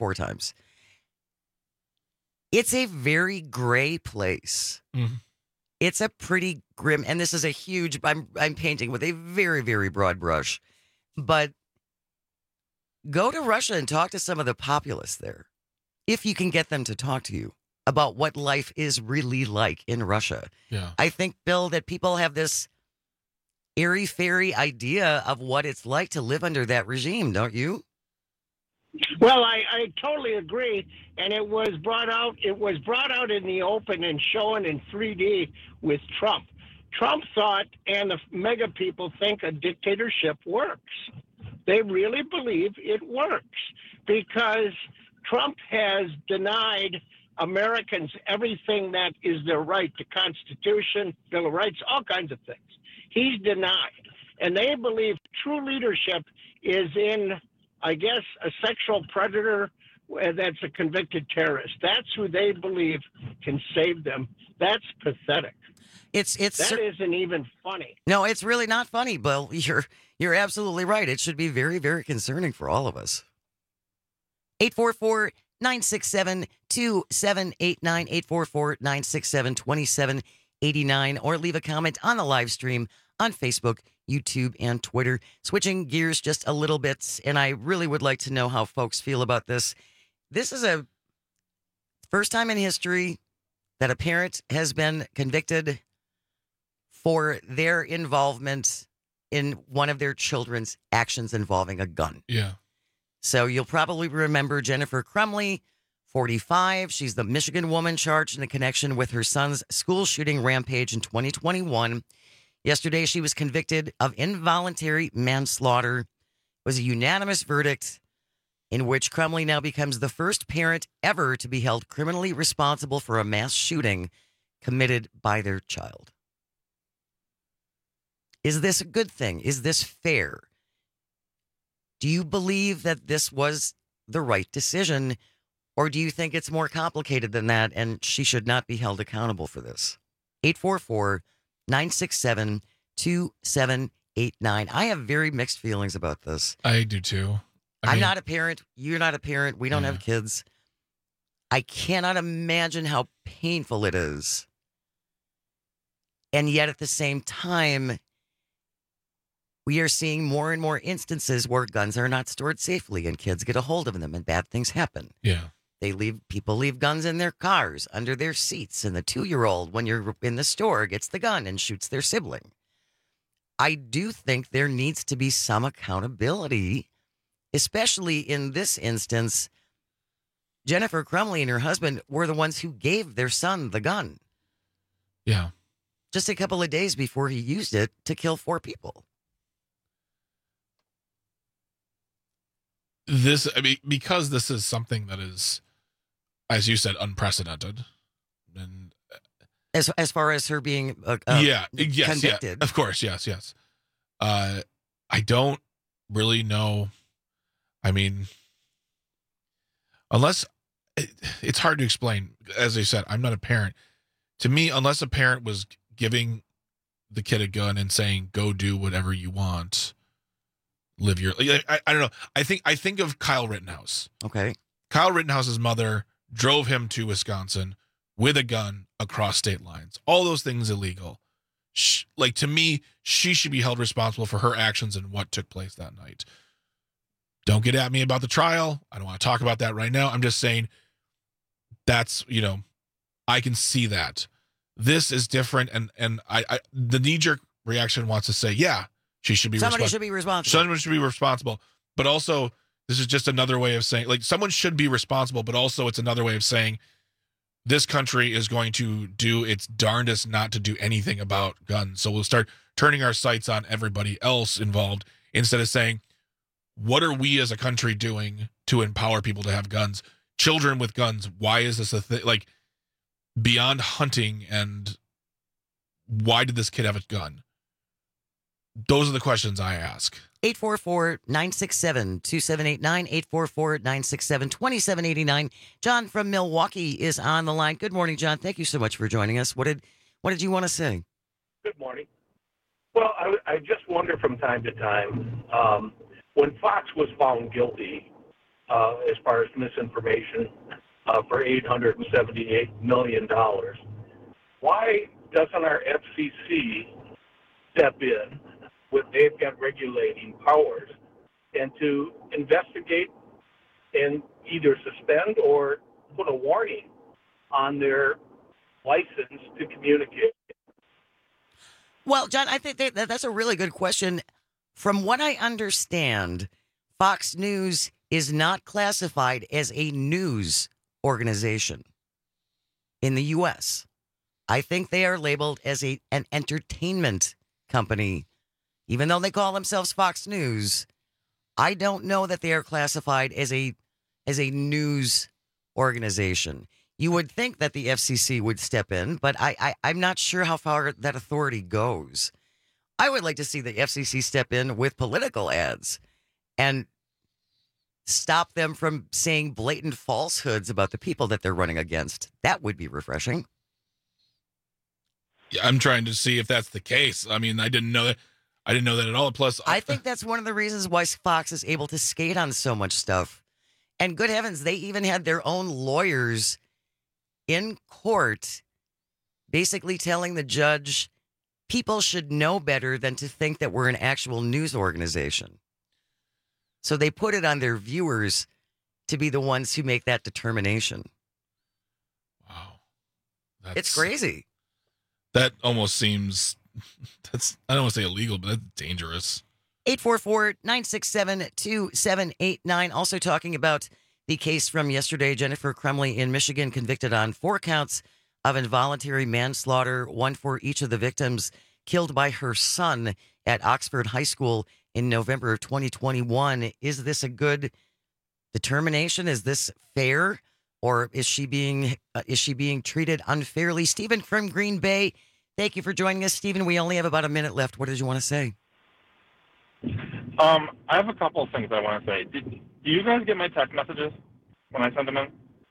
It's a very gray place. Mm-hmm. It's a pretty grim, and this is a huge, I'm painting with a very, very broad brush, but go to Russia and talk to some of the populace there, if you can get them to talk to you about what life is really like in Russia. Yeah. I think, Bill, that people have this airy-fairy idea of what it's like to live under that regime, don't you? Well, I totally agree, and it was brought out in the open and shown in 3D with Trump. Trump thought, and the mega people think, a dictatorship works. They really believe it works because Trump has denied Americans everything that is their right, the Constitution, Bill of Rights, all kinds of things. He's denied, and they believe true leadership is in, I guess, a sexual predator that's a convicted terrorist. That's who they believe can save them. That's pathetic. That isn't even funny. No, it's really not funny, Bill. You're absolutely right. It should be very, very concerning for all of us. 844-967-2789, 844-967-2789, or leave a comment on the live stream on Facebook, YouTube, and Twitter. Switching gears just a little bit, and I really would like to know how folks feel about this. This is a first time in history that a parent has been convicted for their involvement in one of their children's actions involving a gun. Yeah. So you'll probably remember Jennifer Crumley, 45. She's the Michigan woman charged in a connection with her son's school shooting rampage in 2021. Yesterday, she was convicted of involuntary manslaughter. It was a unanimous verdict in which Crumley now becomes the first parent ever to be held criminally responsible for a mass shooting committed by their child. Is this a good thing? Is this fair? Do you believe that this was the right decision, or do you think it's more complicated than that and she should not be held accountable for this? 844-967-2789. I have very mixed feelings about this. I do too. I'm not a parent. You're not a parent. We don't have kids. I cannot imagine how painful it is. And yet at the same time, we are seeing more and more instances where guns are not stored safely and kids get a hold of them and bad things happen. Yeah. People leave guns in their cars, under their seats, and the 2-year-old, when you're in the store, gets the gun and shoots their sibling. I do think there needs to be some accountability, especially in this instance. Jennifer Crumley and her husband were the ones who gave their son the gun. Yeah. Just a couple of days before he used it to kill 4 people. Because this is something that is, as you said, unprecedented, and as far as her being convicted, yeah, of course, yes. I don't really know. I mean, unless it's hard to explain. As I said, I'm not a parent. To me, unless a parent was giving the kid a gun and saying, "Go do whatever you want." Live your, I don't know. I think of Kyle Rittenhouse. Okay. Kyle Rittenhouse's mother drove him to Wisconsin with a gun across state lines. All those things illegal. To me, she should be held responsible for her actions and what took place that night. Don't get at me about the trial. I don't want to talk about that right now. I'm just saying that's, I can see that. This is different. And I the knee-jerk reaction wants to say, yeah, she should be Somebody should be responsible. Someone should be responsible. But also, this is just another way of saying, someone should be responsible, but also it's another way of saying this country is going to do its darndest not to do anything about guns. So we'll start turning our sights on everybody else involved instead of saying, what are we as a country doing to empower people to have guns? children with guns. Why is this a thing? Like, beyond hunting, and why did this kid have a gun? Those are the questions I ask. 844-967-2789, 844-967-2789. John from Milwaukee is on the line. Good morning, John. Thank you so much for joining us. What did you want to say? Good morning. Well, I just wonder from time to time, when Fox was found guilty as far as misinformation for $878 million, why doesn't our FCC step in with they've got regulating powers and to investigate and either suspend or put a warning on their license to communicate? Well, John, I think that's a really good question. From what I understand, Fox News is not classified as a news organization in the U.S. I think they are labeled as an entertainment company. Even though they call themselves Fox News, I don't know that they are classified as a news organization. You would think that the FCC would step in, but I'm not sure how far that authority goes. I would like to see the FCC step in with political ads and stop them from saying blatant falsehoods about the people that they're running against. That would be refreshing. Yeah, I'm trying to see if that's the case. I mean, I didn't know that at all. Plus, I think that's one of the reasons why Fox is able to skate on so much stuff. And good heavens, they even had their own lawyers in court basically telling the judge people should know better than to think that we're an actual news organization. So they put it on their viewers to be the ones who make that determination. Wow. It's crazy. That almost seems, I don't want to say illegal, but that's dangerous. 844-967-2789. Also talking about the case from yesterday, Jennifer Crumley in Michigan convicted on 4 counts of involuntary manslaughter, 1 for each of the victims killed by her son at Oxford High School in November of 2021. Is this a good determination? Is this fair? Or is she being treated unfairly? Stephen from Green Bay, thank you for joining us. Stephen, we only have about a minute left. What did you want to say? I have a couple of things I want to say. Do you guys get my text messages when I send them in?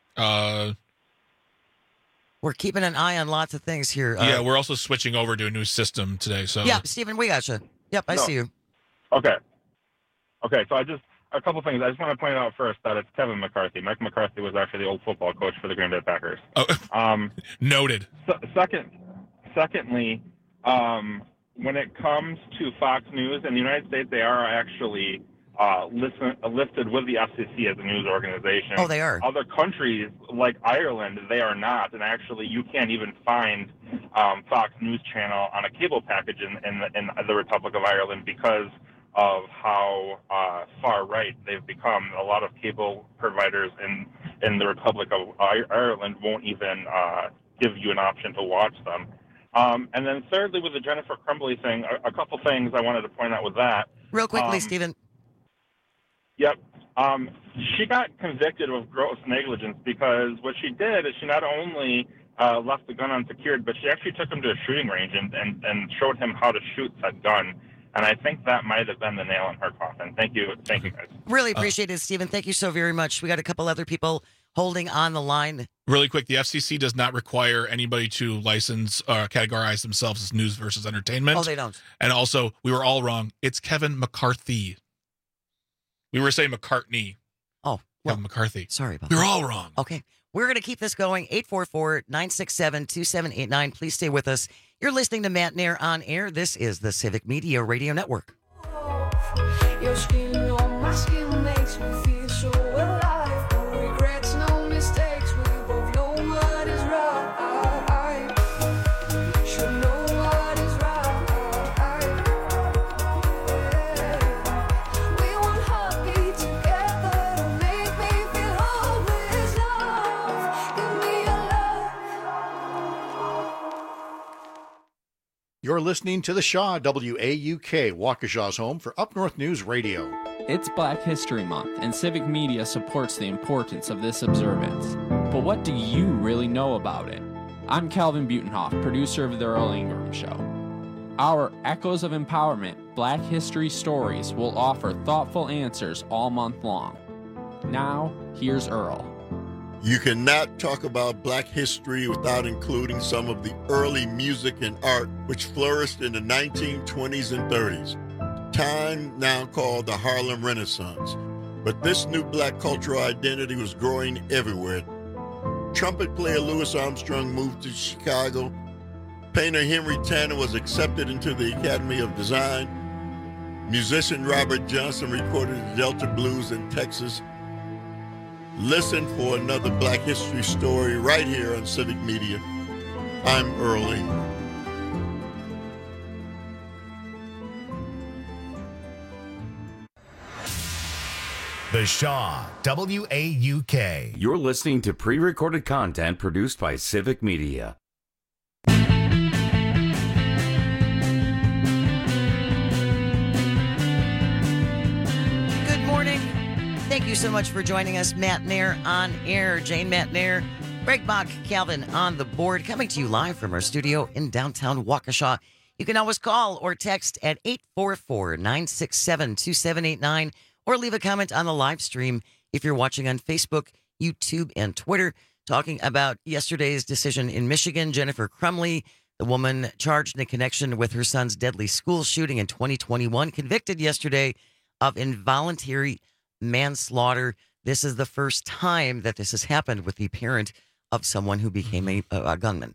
We're keeping an eye on lots of things here. Yeah, we're also switching over to a new system today. So yeah, Stephen, we got you. Yep, I see you. Okay, so a couple things. I just want to point out first that it's Kevin McCarthy. Mike McCarthy was actually the old football coach for the Green Bay Packers. Oh, noted. Secondly, when it comes to Fox News in the United States, they are actually listed with the FCC as a news organization. Oh, they are. Other countries like Ireland, they are not, and actually, you can't even find Fox News Channel on a cable package in the Republic of Ireland because of how far right they've become. A lot of cable providers in the Republic of Ireland won't even give you an option to watch them. And then thirdly, with the Jennifer Crumley thing, a couple things I wanted to point out with that. Real quickly, Stephen. Yep. She got convicted of gross negligence because what she did is she not only left the gun unsecured, but she actually took him to a shooting range and showed him how to shoot that gun. And I think that might have been the nail in her coffin. Thank you guys. Really appreciate it, Stephen. Thank you so very much. We got a couple other people holding on the line. Really quick, the FCC does not require anybody to license or categorize themselves as news versus entertainment. Oh, they don't. And also, we were all wrong. It's Kevin McCarthy. We were saying McCartney. Oh, well, Kevin McCarthy. Sorry about that. We were all wrong. Okay. We're going to keep this going. 844-967-2789. Please stay with us. You're listening to Matt Nair on Air. This is the Civic Media Radio Network. Your skin on my skin makes me feel so alive. No regrets, no mistakes. We both know what is right. Should know what is right. We want heartbeat together to make me feel always loved. Give me your love. You're listening to the Shaw, WAUK, Waukesha's home for Up North News Radio. It's Black History Month, and Civic Media supports the importance of this observance. But what do you really know about it? I'm Calvin Butenhoff, producer of The Earl Ingram Show. Our Echoes of Empowerment Black History Stories will offer thoughtful answers all month long. Now, here's Earl. You cannot talk about Black history without including some of the early music and art which flourished in the 1920s and 30s, time now called the Harlem Renaissance. But this new Black cultural identity was growing everywhere. Trumpet player Louis Armstrong moved to Chicago. Painter Henry Tanner was accepted into the Academy of Design. Musician Robert Johnson recorded the Delta Blues in Texas. Listen for another Black history story right here on Civic Media. I'm Earl Ingram. The Shaw, WAUK. You're listening to pre-recorded content produced by Civic Media. Thank you so much for joining us. Matt Nair on air. Jane Matt Nair, Greg Bach, Calvin on the board, coming to you live from our studio in downtown Waukesha. You can always call or text at 844-967-2789 or leave a comment on the live stream if you're watching on Facebook, YouTube, and Twitter, talking about yesterday's decision in Michigan. Jennifer Crumley, the woman charged in connection with her son's deadly school shooting in 2021, convicted yesterday of involuntary manslaughter. This is the first time that this has happened with the parent of someone who became a gunman.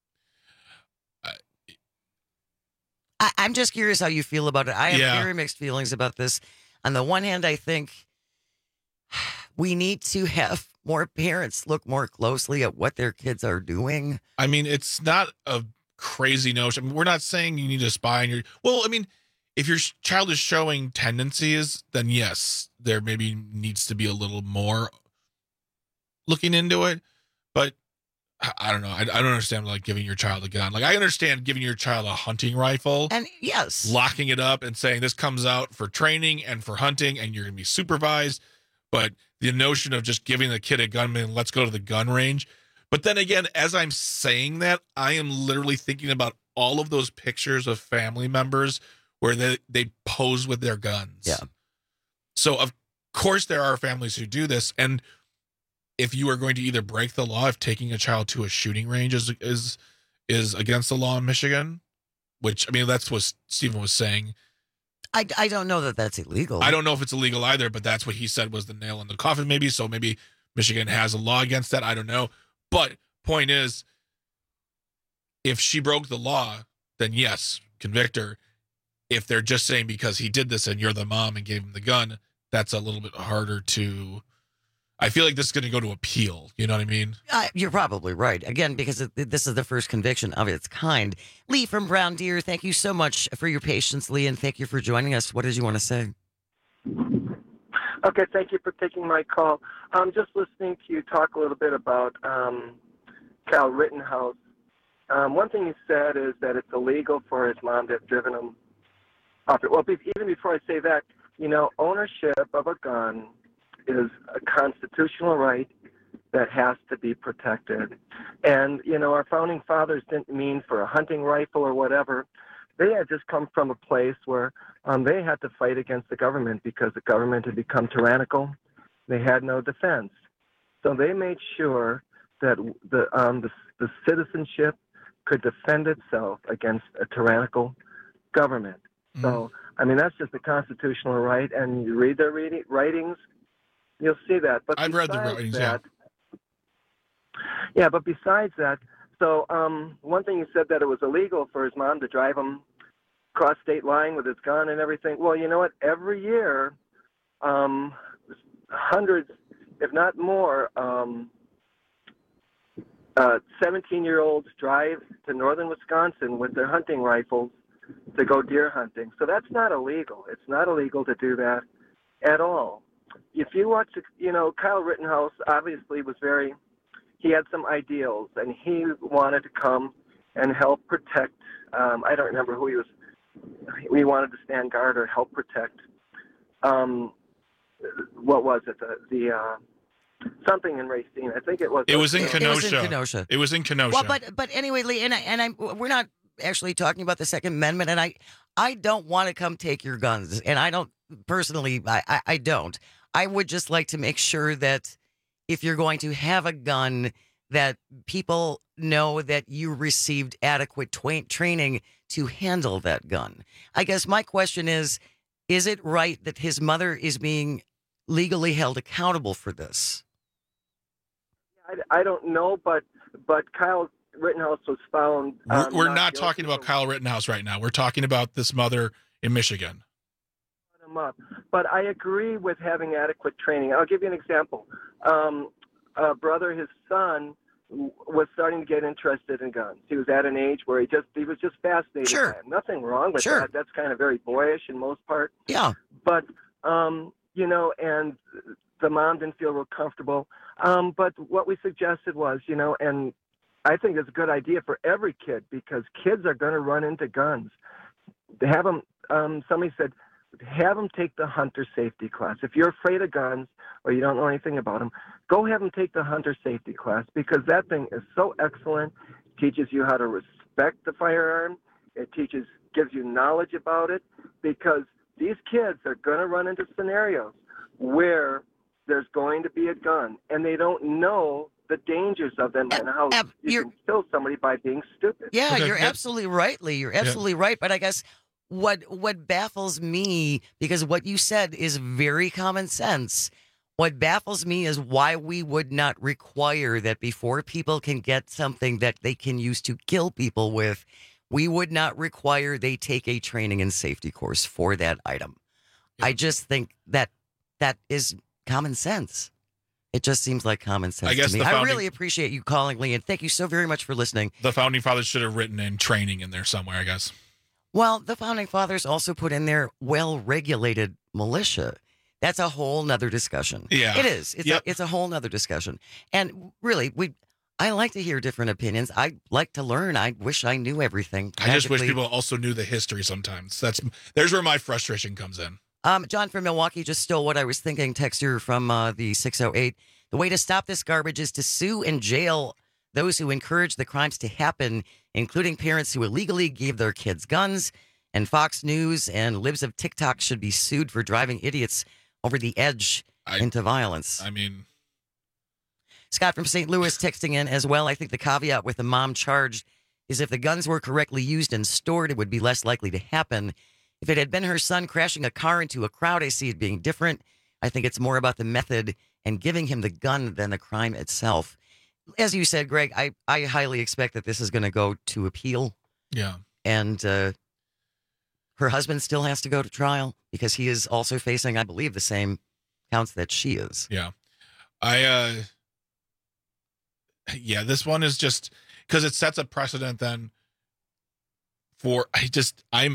I'm just curious how you feel about it. I have very mixed feelings about this. On the one hand, I think we need to have more parents look more closely at what their kids are doing. I mean, it's not a crazy notion. I mean, we're not saying you need to spy on your... Well, I mean, if your child is showing tendencies, then yes, there maybe needs to be a little more looking into it. But I don't know. I don't understand like giving your child a gun. Like I understand giving your child a hunting rifle. And yes, locking it up and saying this comes out for training and for hunting and you're going to be supervised. But the notion of just giving the kid a gun and let's go to the gun range. But then again, as I'm saying that, I am literally thinking about all of those pictures of family members where they pose with their guns. Yeah. So of course there are families who do this, and if you are going to either break the law if taking a child to a shooting range is against the law in Michigan, which I mean that's what Stephen was saying. I don't know that that's illegal. I don't know if it's illegal either, but that's what he said was the nail in the coffin. Maybe so. Maybe Michigan has a law against that. I don't know. But point is, if she broke the law, then yes, convict her. If they're just saying because he did this and you're the mom and gave him the gun, that's a little bit harder to... I feel like this is going to go to appeal. You know what I mean? You're probably right. Again, because this is the first conviction of its kind. Lee from Brown Deer, thank you so much for your patience, Lee, and thank you for joining us. What did you want to say? Okay, thank you for taking my call. I'm just listening to you talk a little bit about Cal Rittenhouse. One thing you said is that it's illegal for his mom to have driven him off. Well, even before I say that, you know, ownership of a gun is a constitutional right that has to be protected. And, you know, our founding fathers didn't mean for a hunting rifle or whatever. They had just come from a place where they had to fight against the government because the government had become tyrannical. They had no defense. So they made sure that the citizenship could defend itself against a tyrannical government. So, I mean, that's just a constitutional right, and you read their writings, you'll see that. But I've read the writings, yeah, but besides that, so one thing you said that it was illegal for his mom to drive him across state line with his gun and everything. Well, you know what? Every year, hundreds, if not more, 17-year-olds drive to northern Wisconsin with their hunting rifles to go deer hunting. So that's not illegal. It's not illegal to do that at all. If you watch, you know, Kyle Rittenhouse obviously was he had some ideals, and he wanted to come and help protect I don't remember who he was. We wanted to stand guard or help protect. What was it? The something in Racine. I think it was. It was in Kenosha. It was in Kenosha. Well, but anyway, Lee, we're not actually talking about the Second Amendment, and I don't want to come take your guns, and I don't personally. I don't. I would just like to make sure that if you're going to have a gun, that people know that you received adequate training to handle that gun. I guess my question is it right that his mother is being legally held accountable for this? I don't know, but Kyle Rittenhouse was found. We're not talking about Kyle Rittenhouse right now. We're talking about this mother in Michigan. But I agree with having adequate training. I'll give you an example. Brother, his son, was starting to get interested in guns. He was at an age where he was just fascinated by it. Nothing wrong with that. That's kind of very boyish in most part. Yeah. But and the mom didn't feel real comfortable. But what we suggested was, and I think it's a good idea for every kid because kids are going to run into guns. To have them, somebody said, have them take the hunter safety class. If you're afraid of guns or you don't know anything about them, go have them take the hunter safety class because that thing is so excellent. It teaches you how to respect the firearm. It gives you knowledge about it because these kids are going to run into scenarios where there's going to be a gun and they don't know the dangers of them and how you can kill somebody by being stupid. Yeah, you're absolutely right, Lee. You're absolutely right. But I guess what baffles me, because what you said is very common sense, what baffles me is why we would not require that before people can get something that they can use to kill people with, we would not require they take a training and safety course for that item. Yeah. I just think that is common sense. It just seems like common sense to me. I really appreciate you calling, Lee, and thank you so very much for listening. The Founding Fathers should have written in training in there somewhere, I guess. Well, the Founding Fathers also put in there well-regulated militia. That's a whole nother discussion. Yeah. It is. It's a whole nother discussion. And really, I like to hear different opinions. I like to learn. I wish I knew everything. I just wish people also knew the history sometimes. There's where my frustration comes in. John from Milwaukee just stole what I was thinking. Text here from the 608. The way to stop this garbage is to sue and jail those who encourage the crimes to happen, including parents who illegally gave their kids guns. And Fox News and libs of TikTok should be sued for driving idiots over the edge into violence. I mean, Scott from St. Louis texting in as well. I think the caveat with the mom charged is if the guns were correctly used and stored, it would be less likely to happen. If it had been her son crashing a car into a crowd, I see it being different. I think it's more about the method and giving him the gun than the crime itself. As you said, Greg, I highly expect that this is going to go to appeal. Yeah. And her husband still has to go to trial because he is also facing, I believe, the same counts that she is. Yeah. This one is just because it sets a precedent then for, I'm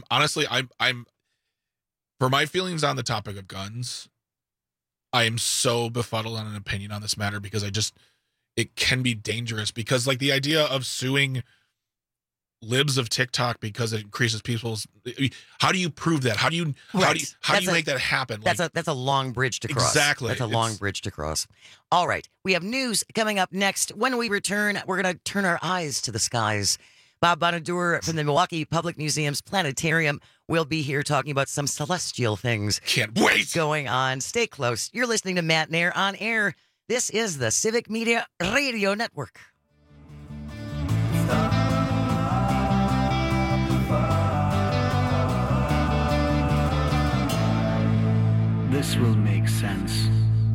for my feelings on the topic of guns, I am so befuddled on an opinion on this matter because it can be dangerous because like the idea of suing libs of TikTok because it increases people's, how do you prove that? How do you make that happen? That's a long bridge to cross. Exactly. That's a long bridge to cross. All right. We have news coming up next. When we return, we're going to turn our eyes to the skies. Bob Bonadur from the Milwaukee Public Museum's Planetarium will be here talking about some celestial things. Can't wait. Going on. Stay close. You're listening to Matt Nair on air. This is the Civic Media Radio Network. This will make sense.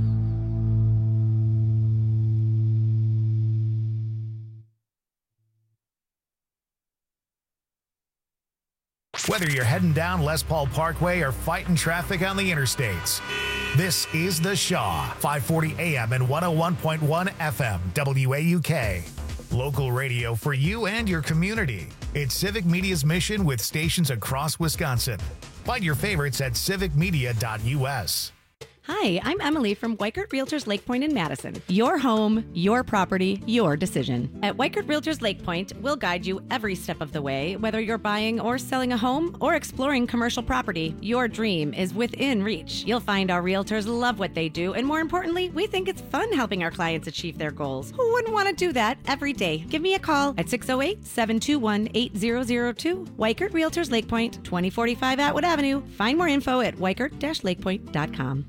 Whether you're heading down Les Paul Parkway or fighting traffic on the interstates, this is The Shaw, 540 AM and 101.1 FM, WAUK. Local radio for you and your community. It's Civic Media's mission with stations across Wisconsin. Find your favorites at civicmedia.us. Hi, I'm Emily from Weichert Realtors Lake Point in Madison. Your home, your property, your decision. At Weichert Realtors Lake Point, we'll guide you every step of the way, whether you're buying or selling a home or exploring commercial property. Your dream is within reach. You'll find our realtors love what they do, and more importantly, we think it's fun helping our clients achieve their goals. Who wouldn't want to do that every day? Give me a call at 608-721-8002. Weichert Realtors Lake Point, 2045 Atwood Avenue. Find more info at weichert-lakepoint.com.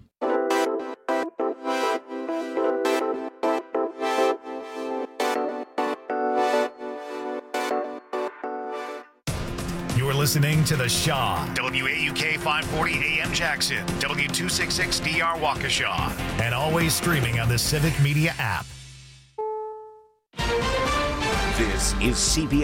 You're listening to The Shaw, WAUK 540 AM Jackson, W266DR Waukesha, and always streaming on the Civic Media app. This is CBS